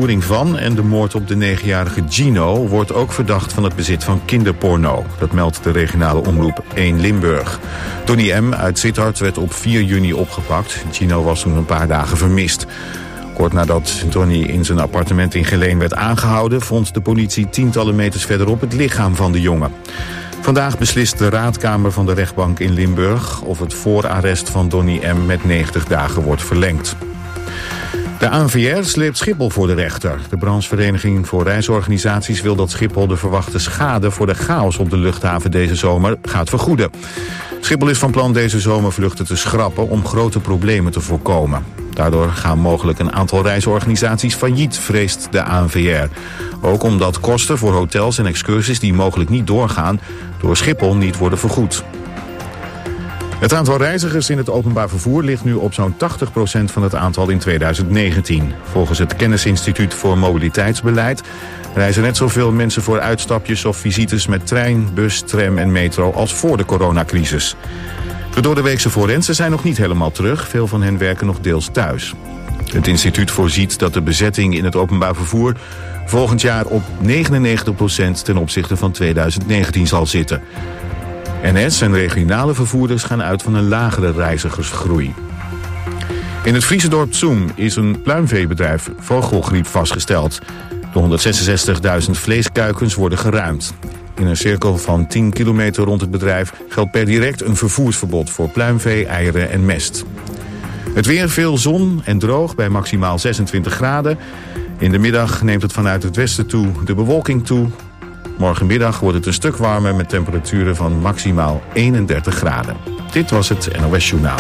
ontvoering van en de moord op de 9-jarige Gino wordt ook verdacht van het bezit van kinderporno. Dat meldt de regionale omroep 1 Limburg. Donnie M. uit Sittard werd op 4 juni opgepakt. Gino was toen een paar dagen vermist. Kort nadat Donnie in zijn appartement in Geleen werd aangehouden, vond de politie tientallen meters verderop het lichaam van de jongen. Vandaag beslist de raadkamer van de rechtbank in Limburg of het voorarrest van Donnie M. met 90 dagen wordt verlengd. De ANVR sleept Schiphol voor de rechter. De branchevereniging voor reisorganisaties wil dat Schiphol de verwachte schade voor de chaos op de luchthaven deze zomer gaat vergoeden. Schiphol is van plan deze zomer vluchten te schrappen om grote problemen te voorkomen. Daardoor gaan mogelijk een aantal reisorganisaties failliet, vreest de ANVR. Ook omdat kosten voor hotels en excursies die mogelijk niet doorgaan door Schiphol niet worden vergoed. Het aantal reizigers in het openbaar vervoer ligt nu op zo'n 80% van het aantal in 2019. Volgens het Kennisinstituut voor Mobiliteitsbeleid reizen net zoveel mensen voor uitstapjes of visites met trein, bus, tram en metro als voor de coronacrisis. De doordeweekse forensen zijn nog niet helemaal terug. Veel van hen werken nog deels thuis. Het instituut voorziet dat de bezetting in het openbaar vervoer volgend jaar op 99% ten opzichte van 2019 zal zitten. NS en regionale vervoerders gaan uit van een lagere reizigersgroei. In het Friese dorp Zoem is een pluimveebedrijf vogelgriep vastgesteld. De 166.000 vleeskuikens worden geruimd. In een cirkel van 10 kilometer rond het bedrijf geldt per direct een vervoersverbod voor pluimvee, eieren en mest. Het weer, veel zon en droog bij maximaal 26 graden. In de middag neemt het vanuit het westen toe de bewolking toe. Morgenmiddag wordt het een stuk warmer met temperaturen van maximaal 31 graden. Dit was het NOS Journaal.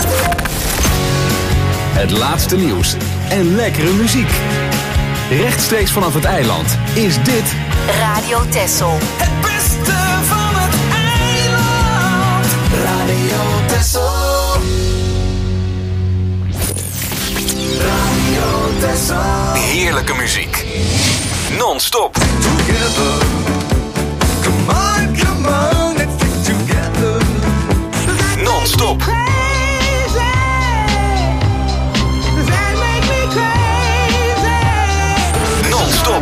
Het laatste nieuws en lekkere muziek. Rechtstreeks vanaf het eiland is dit Radio Texel. Het beste van het eiland. Radio Texel. Radio Texel. heerlijke muziek. Non-stop. Together. Come on, let's stick together. Non-stop. Non-stop.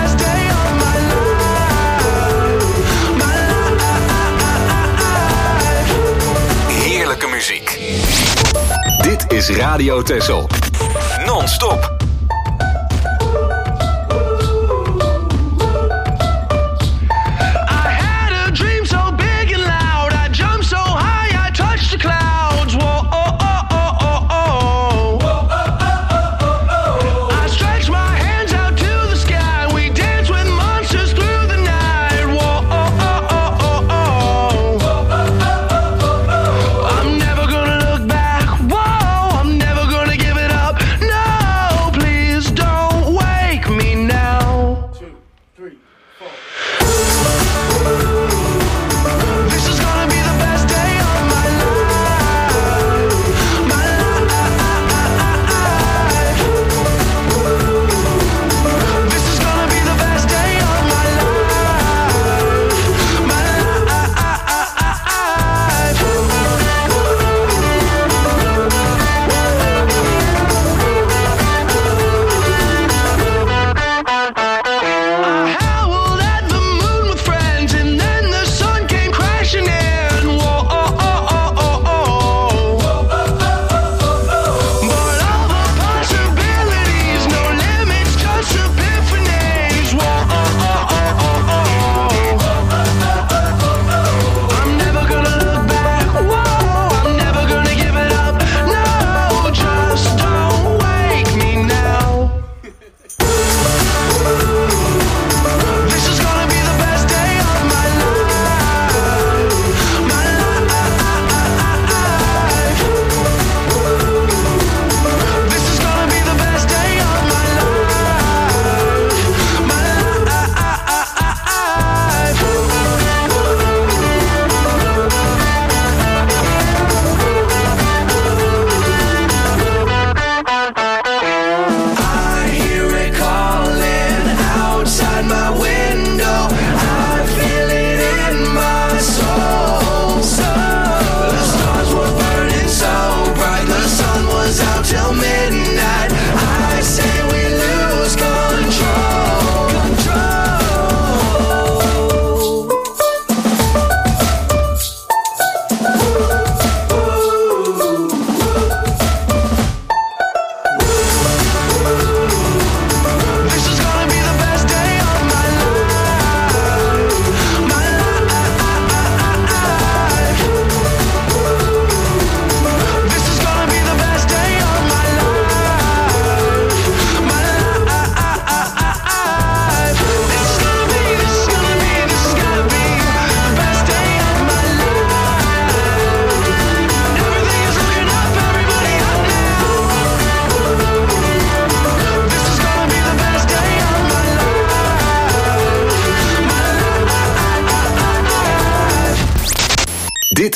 Heerlijke muziek. Dit is Radio Texel. Non-stop.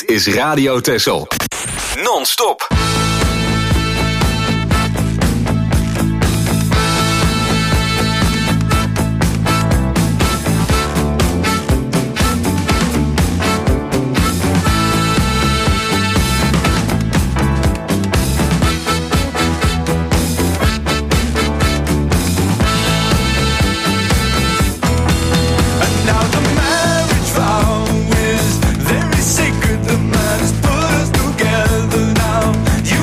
is Radio Texel. Non-stop. You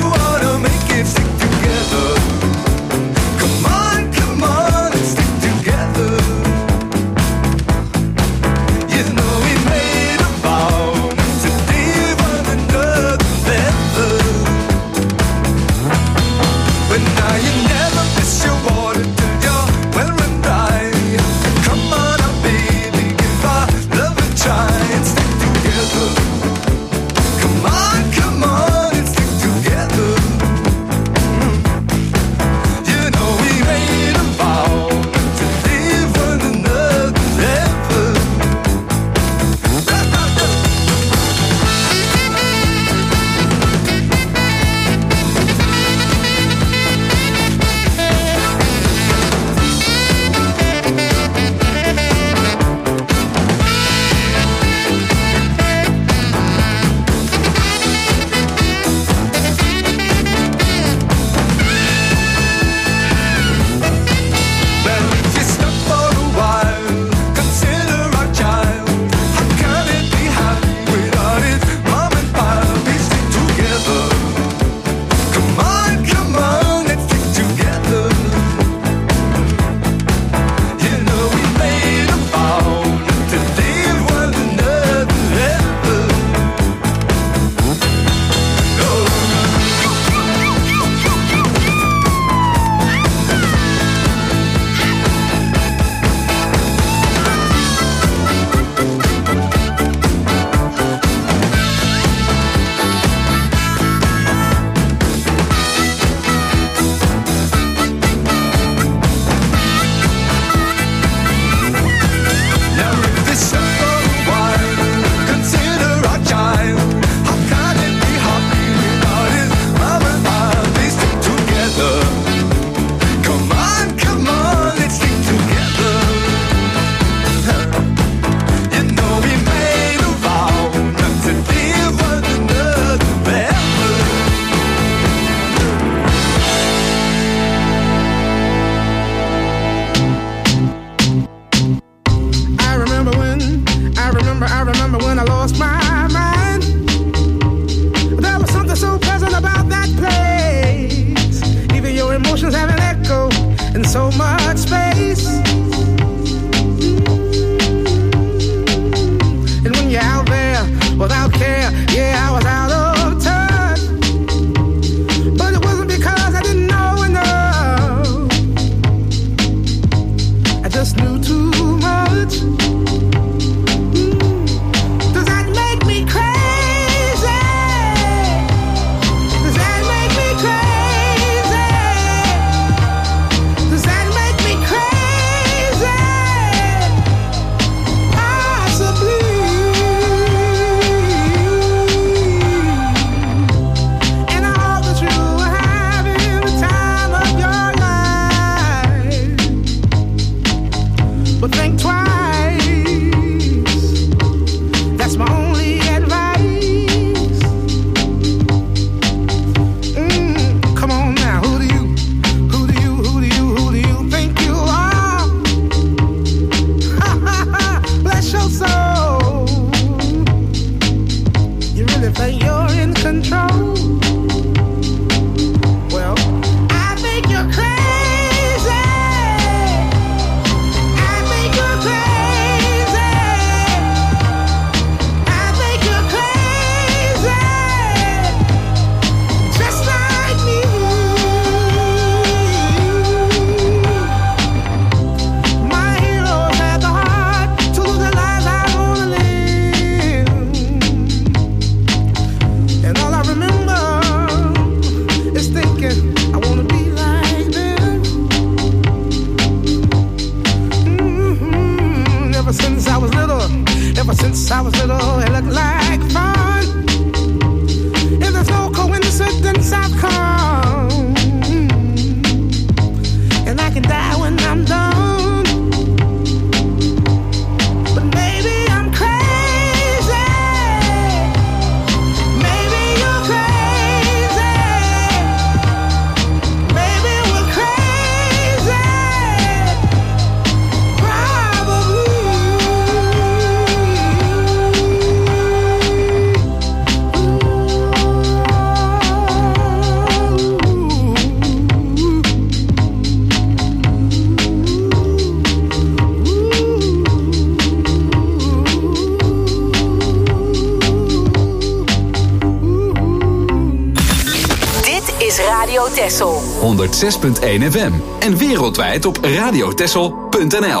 Texel. 106.1 FM. En wereldwijd op radiotexel.nl.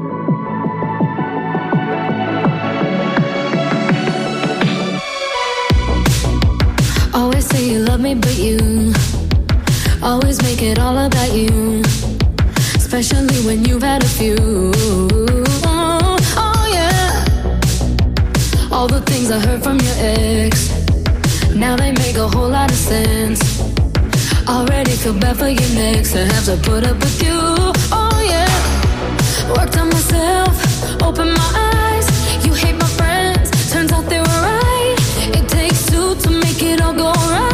Always say you love me, but you always make it all about you. Especially when you've had a few. Oh yeah. All the things I heard from your ex, now they make a whole lot of sense. Already feel bad for your next to have to put up with you. Oh yeah. Worked on myself, opened my eyes. You hate my friends, turns out they were right. It takes two to make it all go right.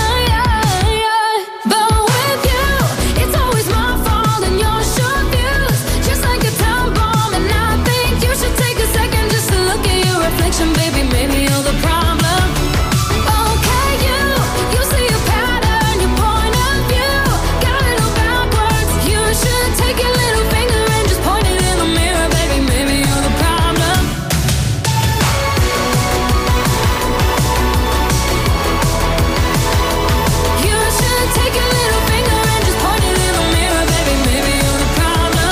But with you, it's always my fault and your short views, just like a time bomb. And I think you should take a second just to look at your reflection, baby. Maybe you're the problem. Okay, you see a pattern, your point of view got it all backwards. You should take your little finger and just point it in the mirror, baby. Maybe you're the problem. You should take your little finger and just point it in the mirror, baby. Maybe you're the problem.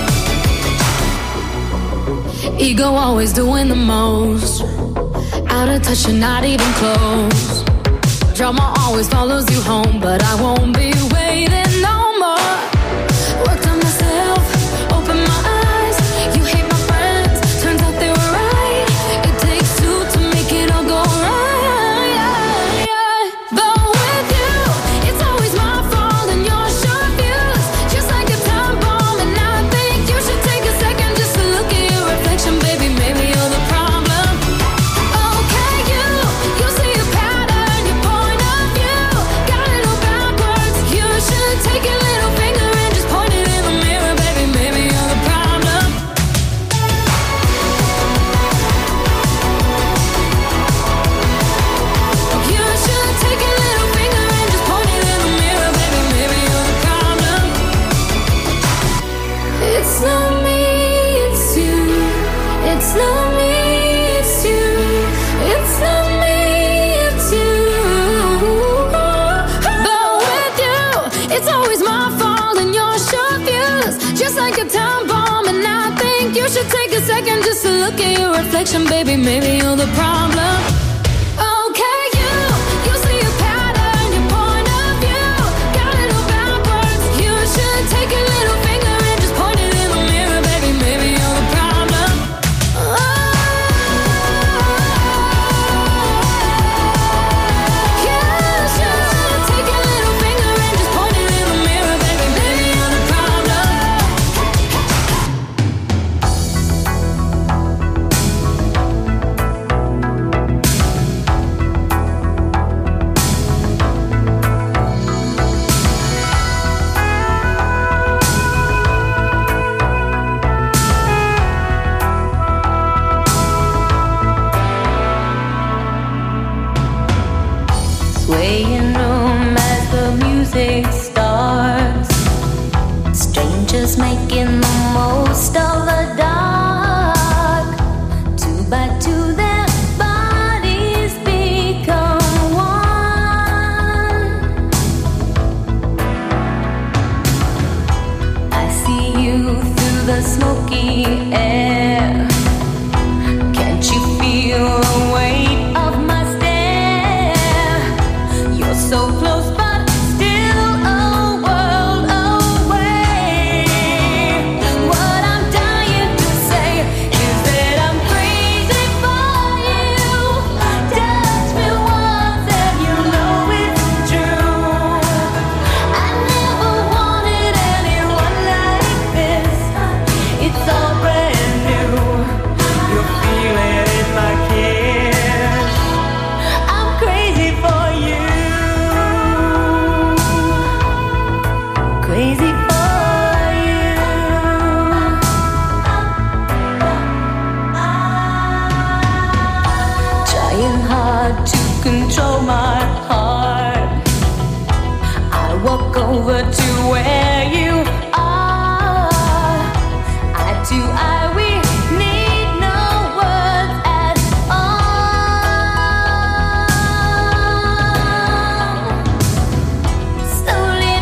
Ego always doing the most, out of touch and not even close. Drama always follows you home, but I won't be waiting no more. Worked on myself, opened my eyes. You hate my friends, turns out they were right. It takes two to make it all go right. But with you, it's always my fault and your short views, just like a time bomb. And I think you should take a second just to look at your reflection, baby. Maybe you're the problem. Okay, you see a pattern, your point of view got it all backwards. You should take your little finger and just point it in the mirror, baby. Maybe you're the problem. You should take your little finger and just point it in the mirror, baby. Maybe you're the problem. It's not me, it's you. It's not me, it's you. It's not me, it's you. But with you, it's always my fault and your short views, just like a time bomb. And I think you should take a second just to look at your reflection, baby. Maybe you're the problem. Okay, you see a pattern, your point of view got it all backwards. You should take your little finger and just point it in the mirror, baby. Maybe you're the problem. You should take your little finger and just point it in the mirror, baby. Maybe you're the problem. Swaying room as the music starts. Strangers making the most of the dark. Two by two their bodies become one. I see you through the smoky air. Can't you feel the weight of my stare? You're so close but still a world away. What I'm dying to say is that I'm crazy for you. Touch me once and you know it's true. I never wanted anyone like this. It's all brand new. You're feeling it in my kiss. I'm crazy for you. Crazy for you. Trying hard to control my heart. I walk over to where you are. Eye to eye, we need no words at all. Slowly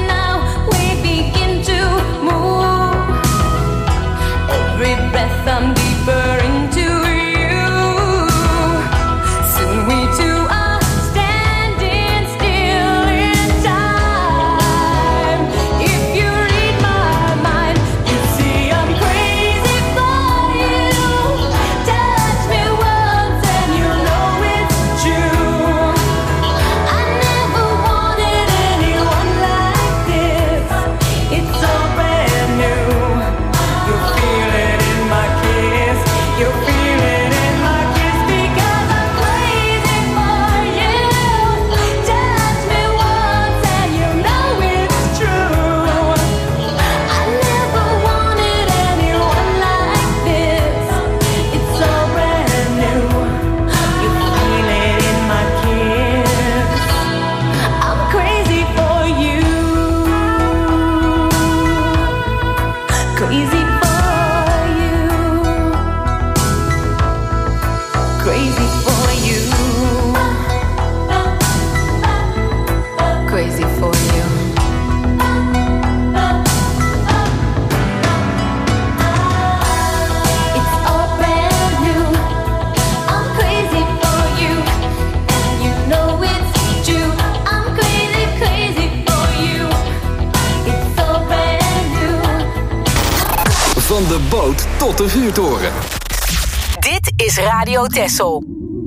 Van de boot tot de vuurtoren. Dit is Radio Texel.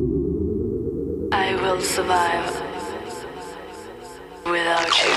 I will survive without you.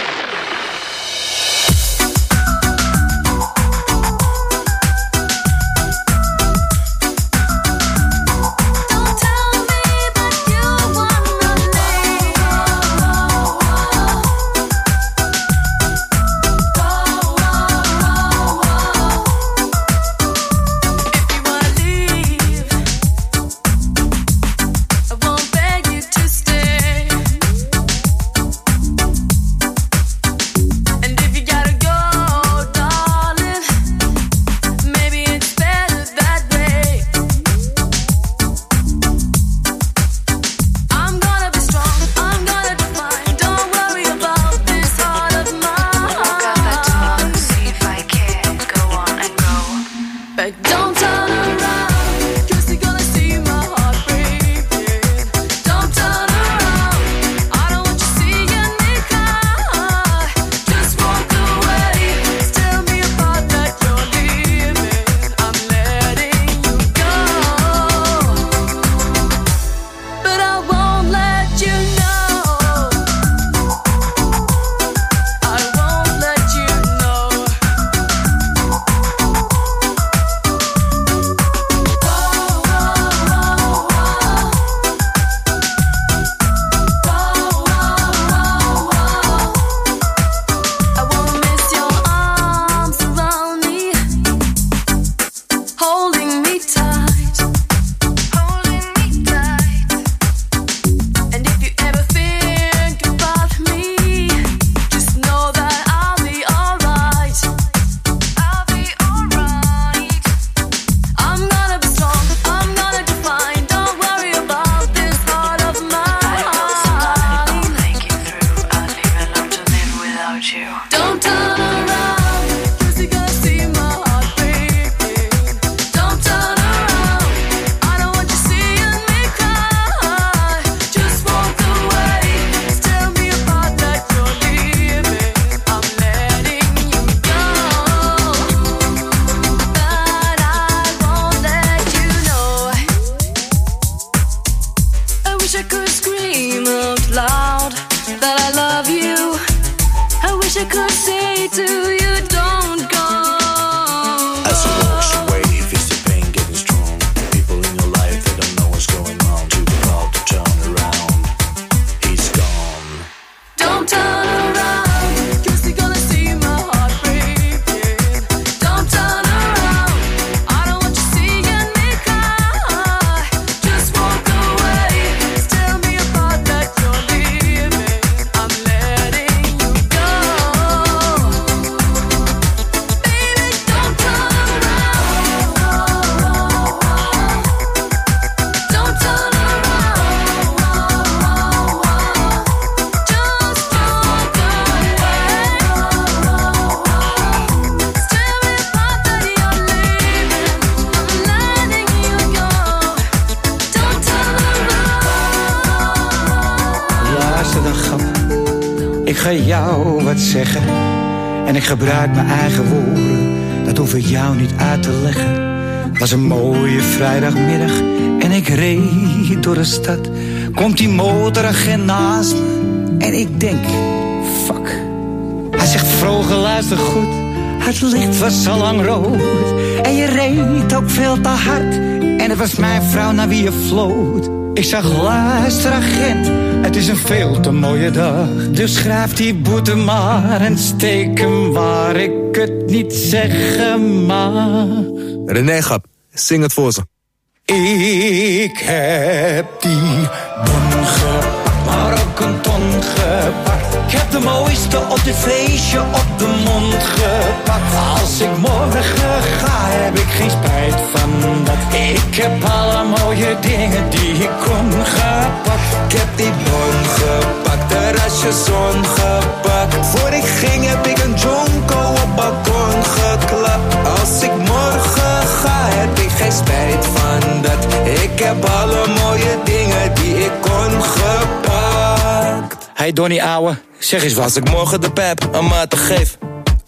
Ik ga jou wat zeggen en ik gebruik mijn eigen woorden. Dat hoef ik jou niet uit te leggen. Het was een mooie vrijdagmiddag en ik reed door de stad. Komt die motoragent naast me en ik denk, fuck. Hij zegt, vroeger luister goed, het licht was al lang rood. En je reed ook veel te hard en het was mijn vrouw naar wie je floot. Ik zag, luister agent, het is een veel te mooie dag. Dus schrijf die boete maar en steek hem waar ik het niet zeggen mag. René Gap, zing het voor ze. Ik heb die bon gepakt, maar ook een ton gepakt. Ik heb de mooiste op dit feestje op de mond gepakt. Als ik morgen ga, heb ik geen spijt van dat. Ik heb alle mooie dingen die ik kon gepakt. Ik heb die bon gepakt, terrasje zon gepakt. Voor ik ging heb ik een jonko op balkon geklapt. Als ik morgen ga, heb ik geen spijt van dat. Ik heb alle mooie dingen die ik kon gepakt. Hey Donnie ouwe, zeg eens wat. Als ik morgen de pijp een maat geef,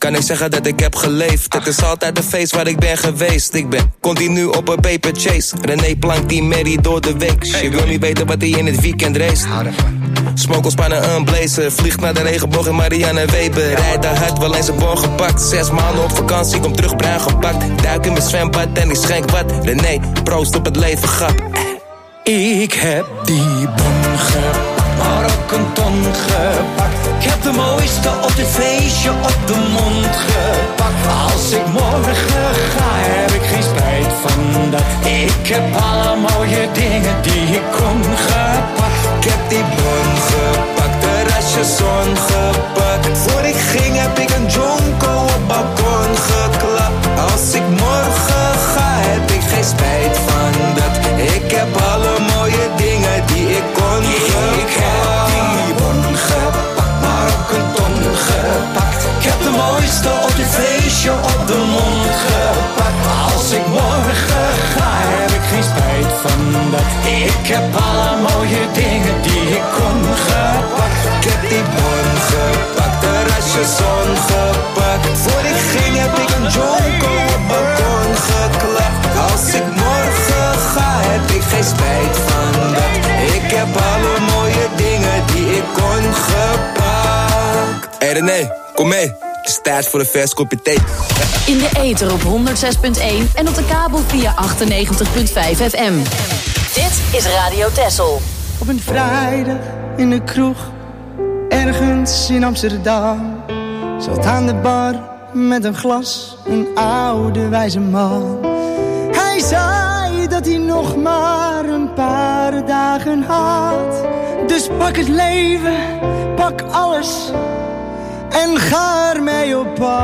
kan ik zeggen dat ik heb geleefd. Het is altijd een feest waar ik ben geweest. Ik ben continu op een paper chase. René plankt die Mary door de week. Je wil niet weten wat hij in het weekend race. Smoke spannen een blazer. Vliegt naar de regenboog in Marianne Weber. Rijdt daar hard, wel eens een bon gepakt. 6 maanden op vakantie, kom terug bruin gepakt. Duik in mijn zwembad en ik schenk wat. René, proost op het leven, grap. Ik heb die bon gepakt, maar ook een ton gepakt. Ik heb de mooiste op dit feestje op de mond gepakt. Als ik morgen ga, heb ik geen spijt van dat. Ik heb alle mooie dingen die ik kon gepakt. Ik heb die bon gepakt, terrasje zon gepakt. Voor ik ging heb ik een jonko op balkon geklapt. Als ik morgen ga, heb ik geen spijt van dat. Ik heb alle mooie dingen die ik kon gepakt. Ik heb die bon gepakt, maar ook een ton gepakt. Ik heb de mooiste op dit feestje op de mond gepakt. Als ik morgen ga, heb ik geen spijt van dat. Ik heb alle mooie dingen die ik kon gepakt. Ik heb die bon gepakt, terrasje zon gepakt. Voor ik ging heb ik een jonko op balkon geklapt. Als ik morgen ga, heb ik geen spijt van dat. Ik heb alle mooie dingen die ik kon gepakt. Hey René, kom mee. Het is tijd voor een vers kopje thee. In de ether op 106.1 en op de kabel via 98.5 FM. Dit is Radio Texel. Op een vrijdag in de kroeg, ergens in Amsterdam, zat aan de bar met een glas een oude wijze man. Hij zei dat hij nog maar een paar dagen had. Dus pak het leven, pak alles en ga ermee op pad.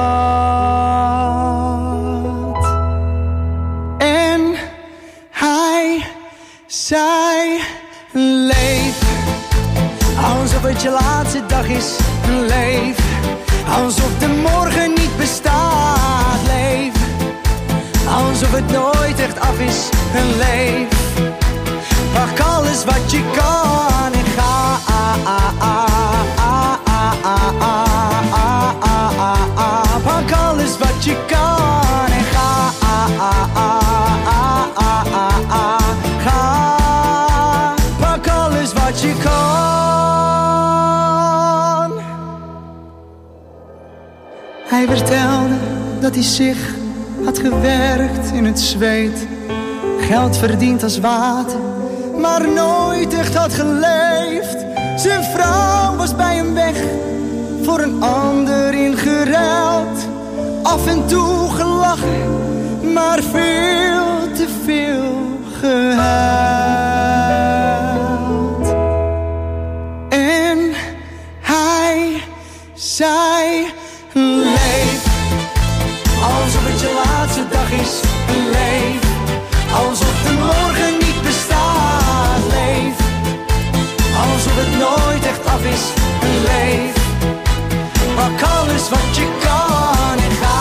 En hij zei: leef alsof het je laatste dag is. Leef alsof de morgen niet bestaat. Leef alsof het nooit echt af is. Leef, pak alles wat je kan en ga. Pak alles wat je kan en ga. Ga, pak alles wat je kan. Hij vertelde dat hij zich had gewerkt in het zweet, geld verdiend als water, maar nooit echt had geleefd. Zijn vrouw was bij hem weg, voor een ander ingeruild. Af en toe gelachen, maar veel te veel gehuild. En hij zei: leef alsof het je laatste dag is. Leef alsof de morgen niet bestaat. Leef alsof het nooit echt af is. Leef, pak alles wat je kan en ga.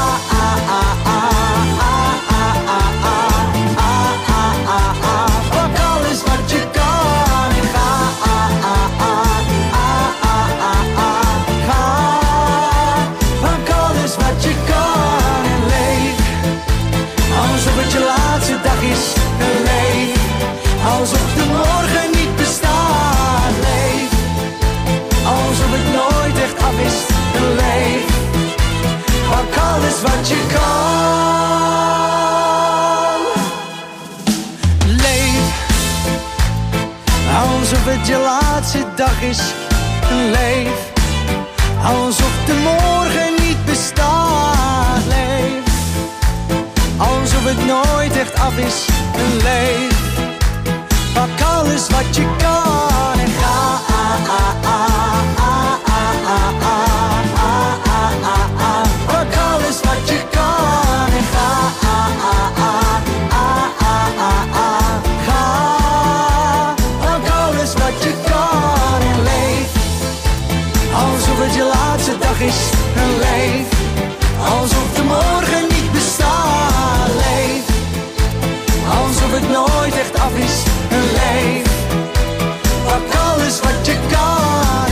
Pak alles wat je kan en ga. Ga, pak alles wat je kan en leef alsof het je laatste dag is. Leef alsof de morgen niet bestaat. Leef alsof het nooit echt af is. Leef, pak alles wat je kan. Leef alsof het je laatste dag is. Leef alsof de morgen niet bestaat. Leef alsof het nooit echt af is. Leef, pak alles wat je kan en ga. Pak alles wat je kan en ga. Ga, pak alles wat je kan en leef alsof het je laatste dag is. Leef alsof de morgen niet bestaat. Leef alsof het nooit echt af is. Leef, pak alles wat je kan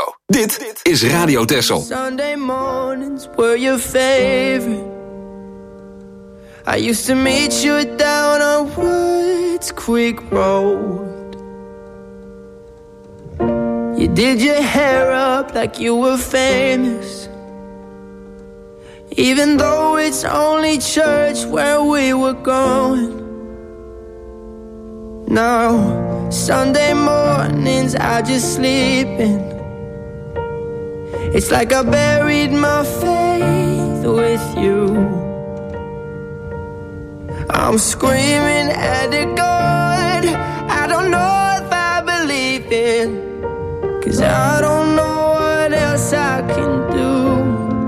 Dit is Radio Texel. Sunday mornings were your favorite. I used to meet you down on Woods Creek Road. You did your hair up like you were famous, even though it's only church where we were going. Now, Sunday mornings I just sleep in. It's like I buried my faith with you. I'm screaming at the God I don't know if I believe in, 'cause I don't know what else I can do.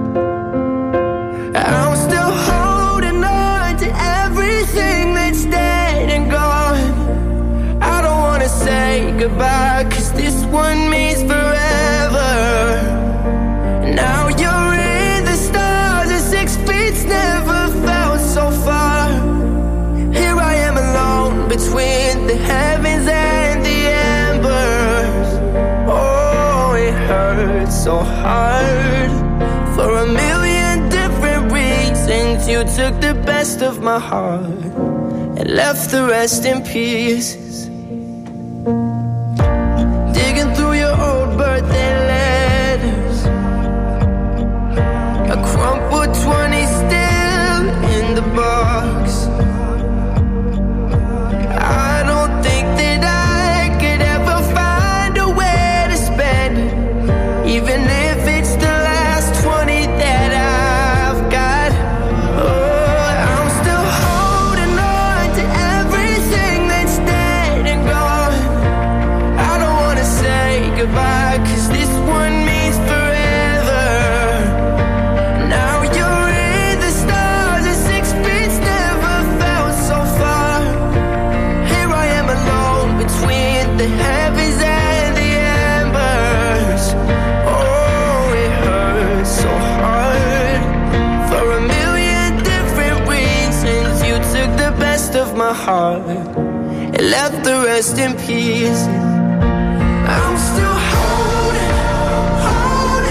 I'm still holding on to everything that's dead and gone. I don't wanna say goodbye, 'cause this one means forever. Now you're in the stars and 6 feet never felt so far. Here I am alone between the heavens and the embers. Oh, it hurts so hard. For a million different reasons, you took the best of my heart and left the rest in pieces. Digging through your old birthday letters, a crumpled 20 still in the box. I don't think that I could ever find a way to spend it, even if it's the last 20 that I've got. Oh, I'm still holding on to everything that's dead and gone. I don't wanna say goodbye, 'cause this one means forever. Now you're in the stars and 6 feet never felt so far. Here I am alone between the heavens and the embers. Oh, it hurts so hard. For a million different reasons, you took the best of my heart and left the rest in pieces. I'm still holding on.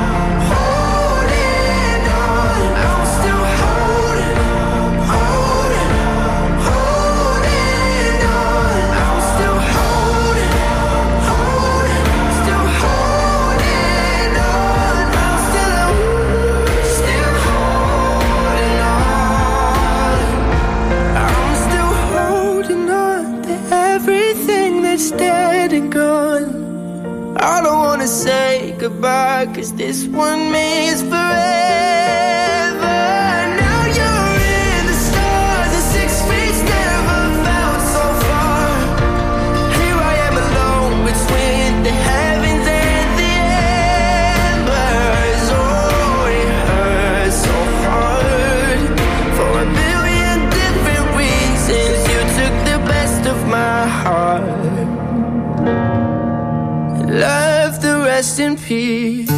I'm still holding on. I'm still holding on. Still holding on. I'm still holding on. I'm still holding on to everything that's dead and gone. I don't wanna say goodbye, 'cause this one means forever. Now you're in the stars and 6 feet never felt so far. Here I am alone between the heavens and the embers. Oh, it hurts so hard. For a million different reasons, you took the best of my heart, left the rest in peace.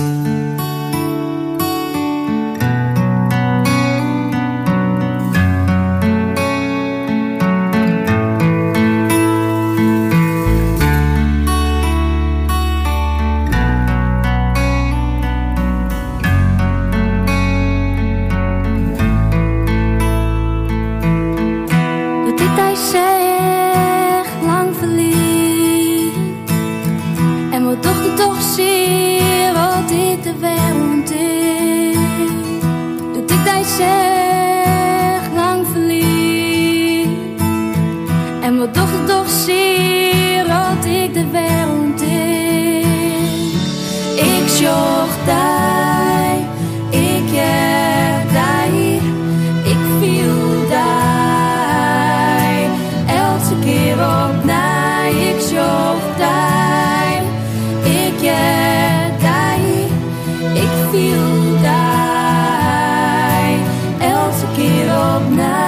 De tijd hij zegt lang verliefd. En wat toch je toch zie wat ik de wereld is. De tijd hij zegt lang verliefd. En wat toch je toch zie wat ik de wereld is. Ik zocht daar, ik heb daar, ik viel daar. Elke keer op naar, ik zocht daar, ik heb daar, ik viel daar. Elke keer op naar.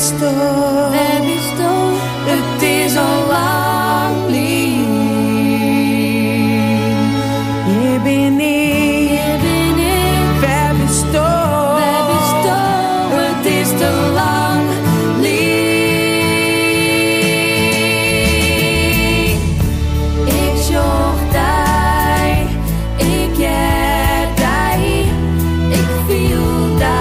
visto, het is al lang niet. Je bent niet, ver visto, het is te lang niet. Ik zocht die, ik heb die, ik viel die.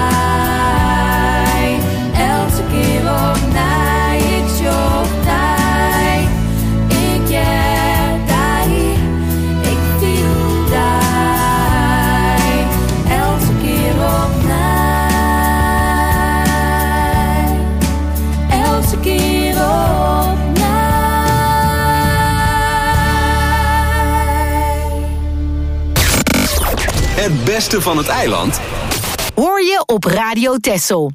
Elke keer opnieuw, ik zocht die, ik heb die, ik viel die. Elke keer opnieuw, elke keer opnieuw. Het beste van het eiland Hoor je op Radio Texel.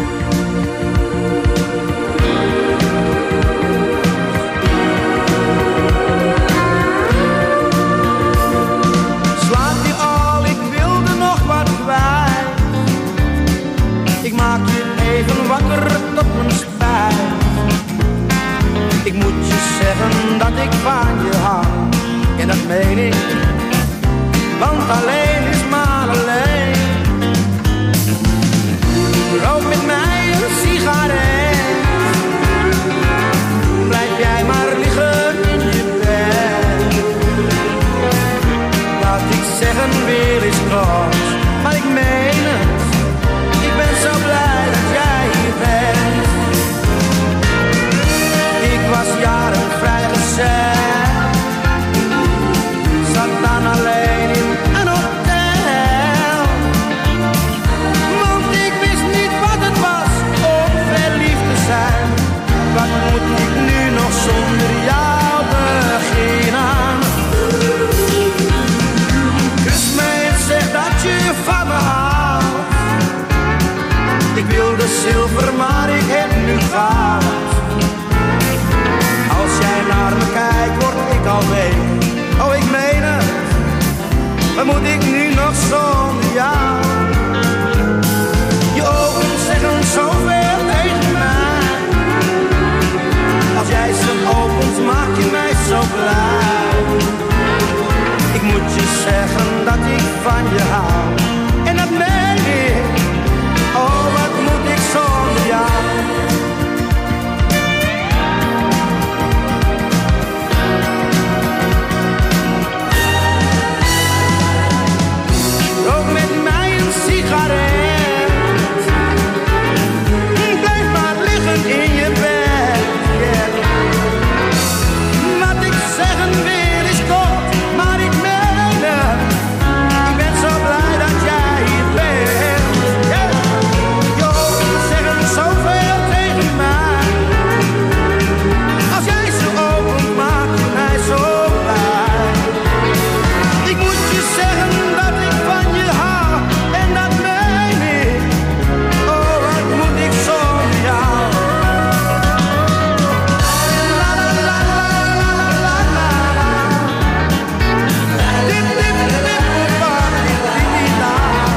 Slaap je al, ik wilde nog wat kwijt. Ik maak je even wakker tot mijn spijt. Ik moet je zeggen dat ik van je hou. En dat meen ik, want alleen is maar alleen. Rook met mij een sigaret. Blijf jij maar liggen in je bed. Wat ik zeggen wil is trots, maar ik meen het. Ik ben zo blij dat jij hier bent. Ik was jaren vrijgezel, zat dan alleen in een hotel. Want ik wist niet wat het was om verliefd te zijn. Wat moet ik nu nog zonder jou beginnen? Kus me en zeg dat je van me houdt. Ik wilde zilver, maar ik heb nu goud. Als jij naar me kijkt, word ik al week. Oh, ik meen het. Wat moet ik nu nog zonder jou? Je ogen zeggen zoveel tegen mij. Als jij ze opent, maak je mij zo blij. Ik moet je zeggen dat ik van je hou. En dat meen ik. Oh, wat moet ik zonder jou? Rook met mij een sigaret. Blijf maar liggen in je bed. Yeah. Wat ik zeggen wil is kort, maar ik meen het. Ik ben zo blij dat jij hier bent. Yeah. Je ogen zeggen zoveel tegen mij. Als jij ze opent, maak je mij zo blij. Ik moet je zeggen dat ik van je hou. En dat meen ik. Oh, wat moet ik zonder jou? La la la la la la la la. Dip dip dip dip pa dip dip la.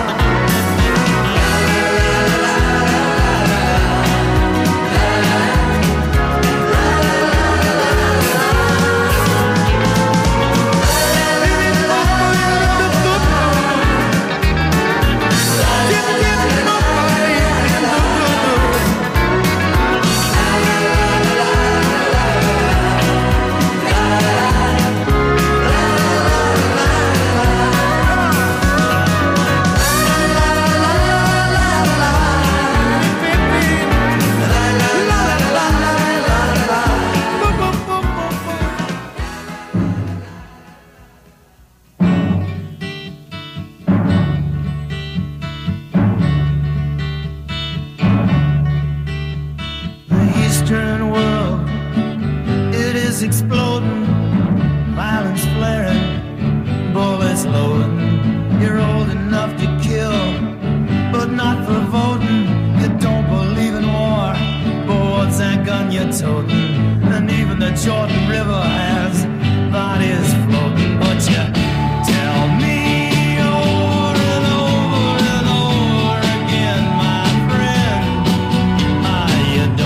The Eastern world, it is exploding, violence flaring, bullets loading. You're old enough to kill, but not for voting. You don't believe in war, but what's that gun you're toting? And even the Jordan River has bodies floating, but you tell me over and over and over again, my friend, you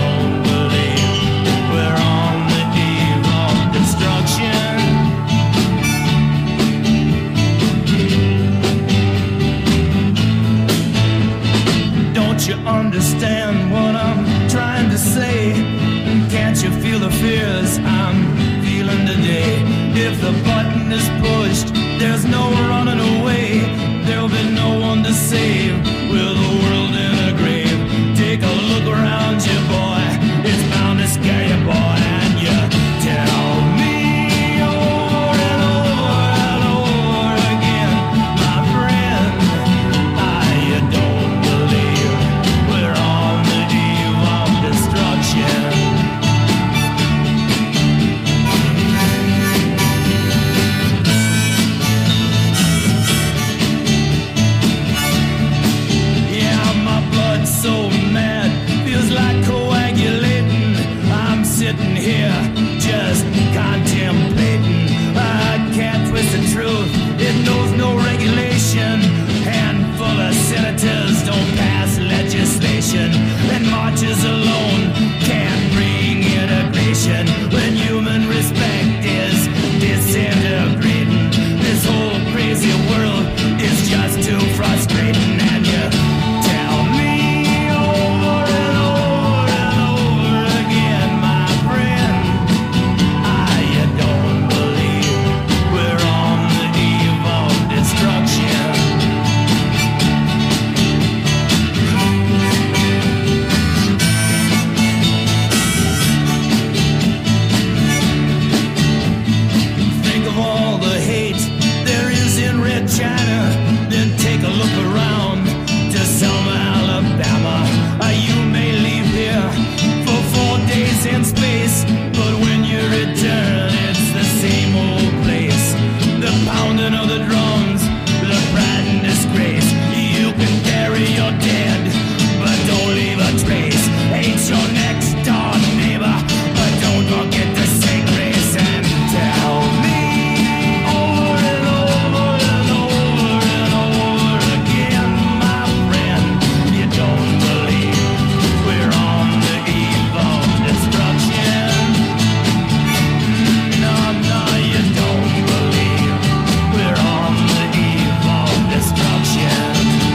is pushed, there's no running away. There'll be no one to save with the world in a grave. Take a look around you, boy. It's bound to scare you, boy. And you tell me over and over and over again, my friend, you don't believe we're on the eve of destruction. So mad, feels like coagulating. I'm sitting here just contemplating. I can't twist the truth, it knows no regulation. Handful of senators don't pass legislation, and marches alone can't bring integration. When human respect is disintegrating, this whole crazy world is just too frustrating. And you tell me China, then take a look around to Selma, Alabama. You may leave here for 4 days in space, but when you return, it's the same old place. The pounding of the drums, the pride and disgrace. You can bury your dead, but don't leave a trace. Ain't your next door neighbor, but don't forget to say grace. And tell me over and over and over and over again, my friend, you don't believe we're on the eve of destruction. No, no, you don't believe we're on the eve of destruction.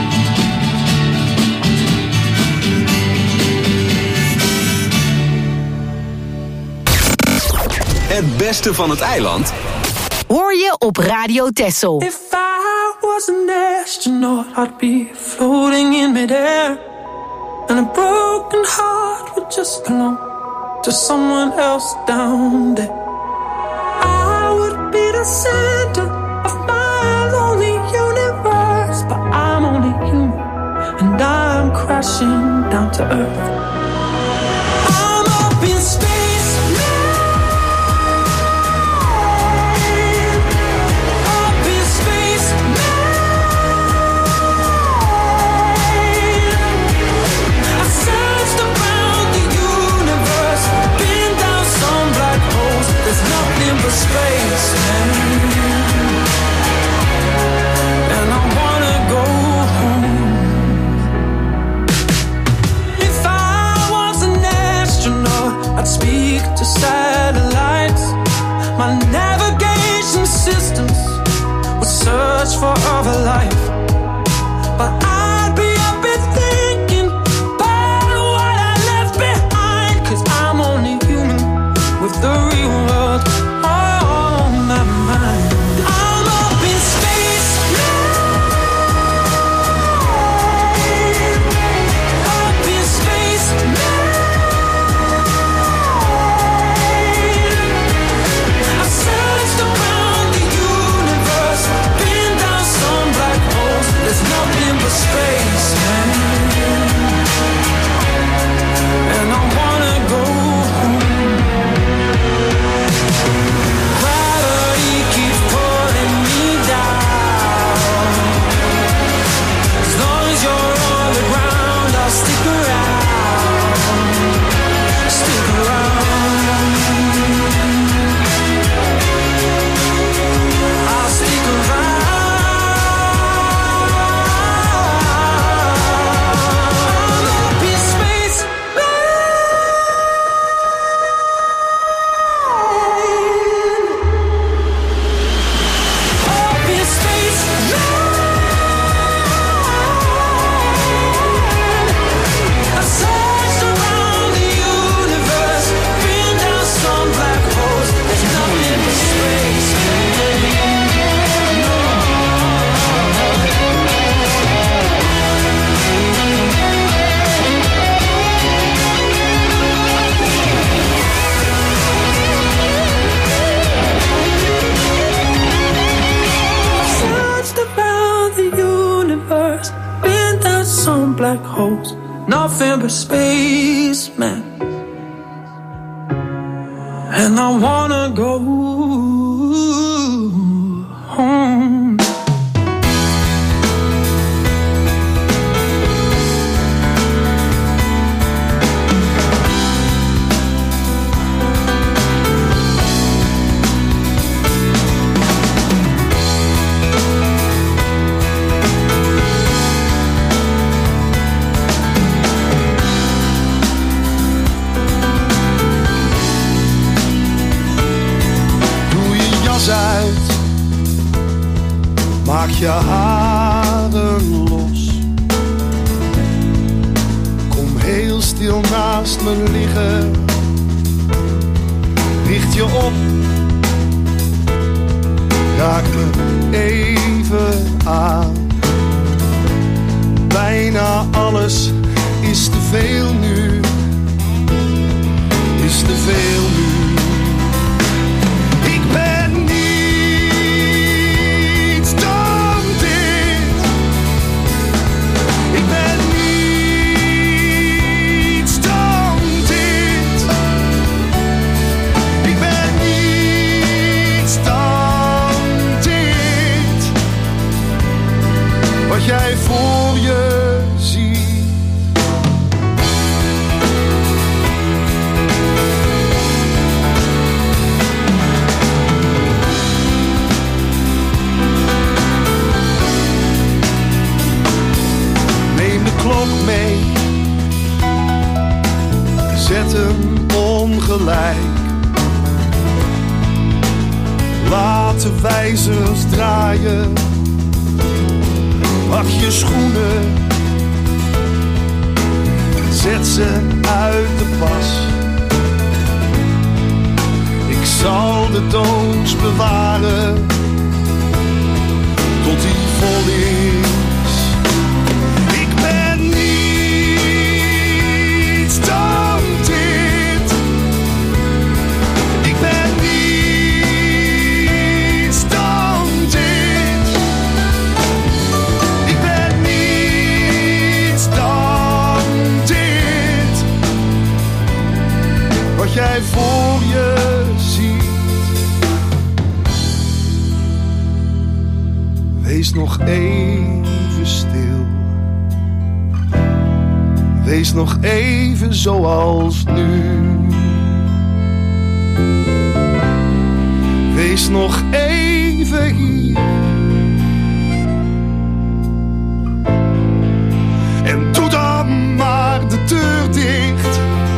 Het beste van het eiland hoor je op Radio Texel. If I was an astronaut, I'd be floating in midair, and a broken heart would just belong to someone else down there. I would be the center of my lonely universe, but I'm only human, and I'm crashing down to earth. I'm up in space. There's nothing but space, man. And I wanna go home. If I was an astronaut, I'd speak to satellites. My navigation systems would search for other life. But I'd be up and thinking about what I left behind, 'cause I'm only human with the real world on my mind. I'm up in space, up in space. I searched around the universe, been down some black holes. There's nothing but space. holds nothing but space, man. And I wanna go home. Uit. Maak je haren los. Kom heel stil naast me liggen. Richt je op. Raak me even aan. Bijna alles is te veel nu. Is te veel nu. Ik ben wat jij voor je ziet. Neem de klok mee, zet hem ongelijk. Laat de wijzers draaien. Wacht je schoenen, zet ze uit de pas. Ik zal de doos bewaren, tot die vol is. Ik ben niets dan dit. Ik ben niets dan dit. Wat jij voor je ziet. Wees nog even stil. Wees nog even zoals nu. Wees nog even hier. En doe dan maar de deur dicht.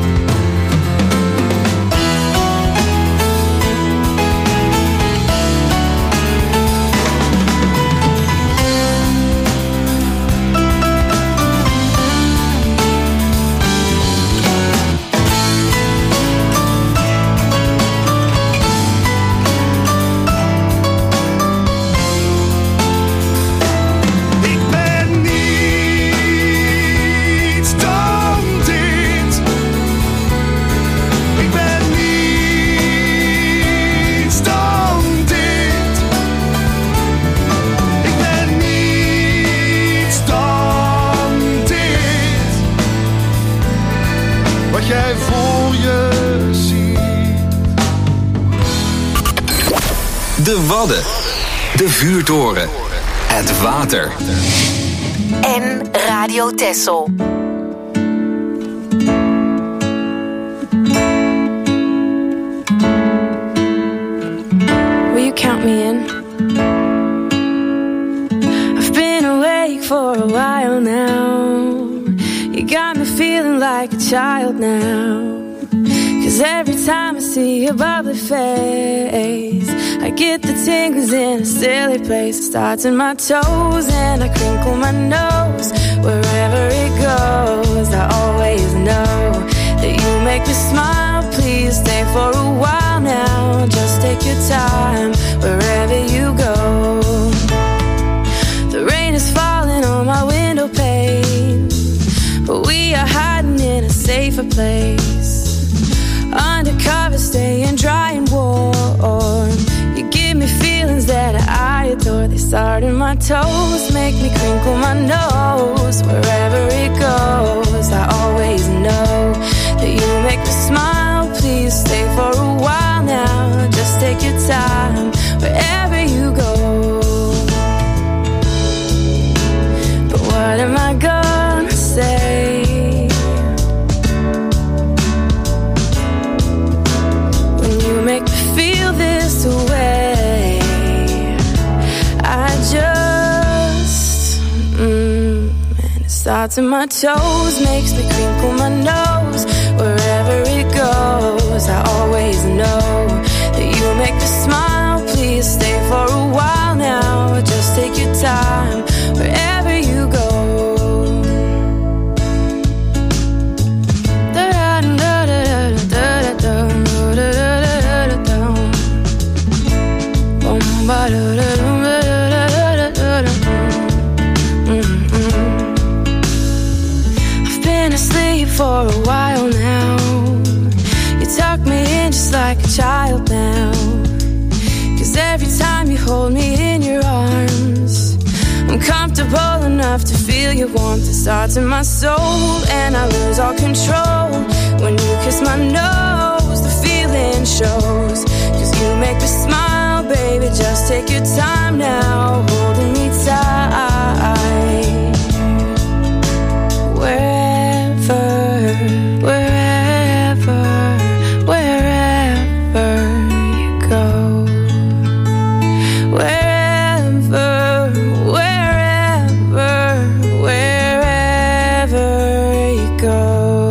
Jij voor je ziet. De Wadden, de vuurtoren, het water. En Radio Texel. Will you count me in? I've been awake for a while now. You got me feeling like a child now. 'Cause every time I see your bubbly face, I get the tingles in a silly place. It starts in my toes and I crinkle my nose. Wherever it goes, I always know that you make me smile. Please stay for a while now. Just take your time wherever you go. The rain is falling on my window pane, but we are hiding in a safer place. Undercover, staying dry and warm. You give me feelings that I adore. They start in my toes, make me crinkle my nose. Wherever it goes, I always know that you make me smile. Please stay for a while now. Just take your time wherever you go. But what am I gonna say when you make me feel this way? I just and it starts in my toes, makes me crinkle my nose. Wherever it goes, I always know that you make me smile. Please stay for a while now. Just take your time wherever you go. I've been asleep for a while now. You tuck me in just like a child now. 'Cause every time you hold me in your arms, I'm comfortable enough to feel your warmth. It starts in my soul and I lose all control. When you kiss my nose, the feeling shows. 'Cause you make me smile, baby, just take your time now, holding me tight. Wherever, wherever, wherever you go. Wherever, wherever, wherever you go.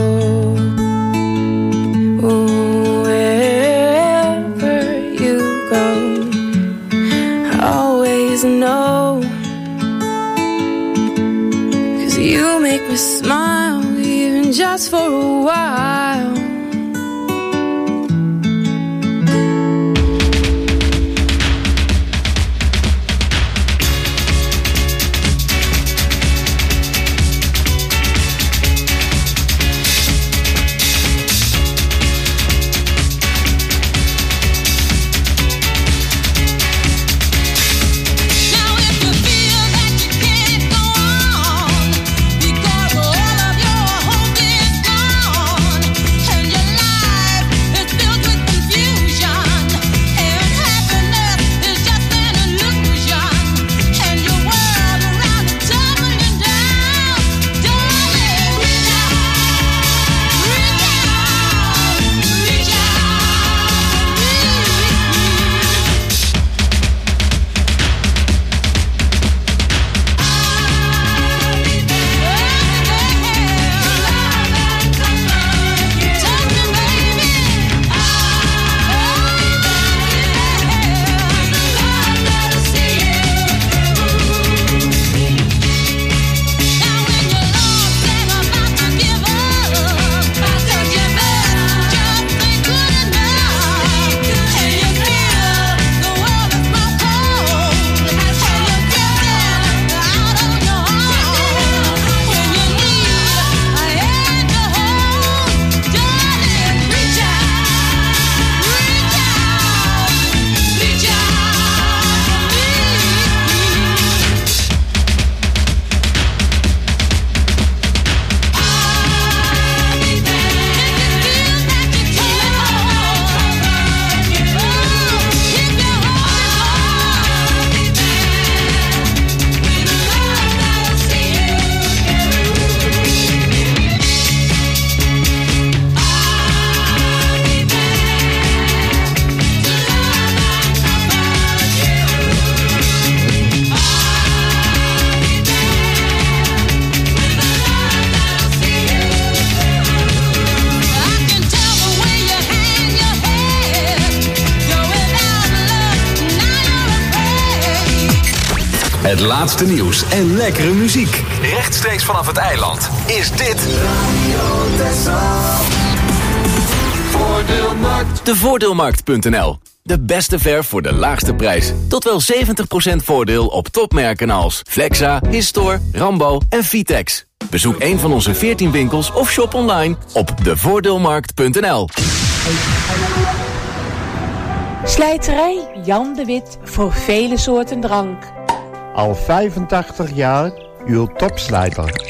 Wherever you go, I always know. 'Cause you make me smile, even just for a while. Het laatste nieuws en lekkere muziek. Rechtstreeks vanaf het eiland is dit Voordeelmarkt. De Voordeelmarkt.nl. De beste verf voor de laagste prijs. Tot wel 70% voordeel op topmerken als Flexa, Histor, Rambo en Vitex. Bezoek een van onze 14 winkels of shop online op devoordeelmarkt.nl. Slijterij Jan de Wit voor vele soorten drank. Al 85 jaar uw topslijter.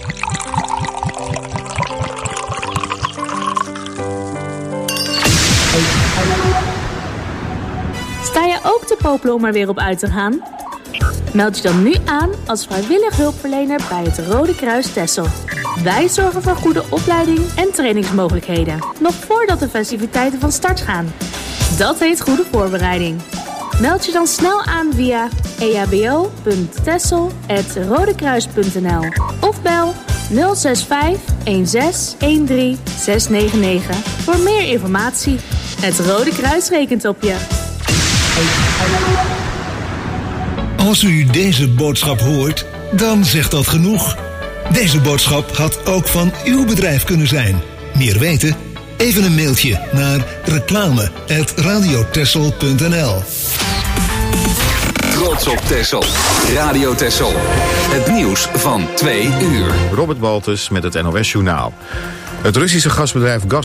Sta je ook te popelen om er weer op uit te gaan? Meld je dan nu aan als vrijwillig hulpverlener bij het Rode Kruis Texel. Wij zorgen voor goede opleiding en trainingsmogelijkheden, nog voordat de festiviteiten van start gaan. Dat heet goede voorbereiding. Meld je dan snel aan via ehbo.texel@rodekruis.nl of bel 065 16 13 699 voor meer informatie. Het Rode Kruis rekent op je. Als u deze boodschap hoort, dan zegt dat genoeg. Deze boodschap had ook van uw bedrijf kunnen zijn. Meer weten? Even een mailtje naar reclame@radiotexel.nl. Trots op Texel. Radio Texel. Het nieuws van 2 uur. Robert Walters met het NOS Journaal. Het Russische gasbedrijf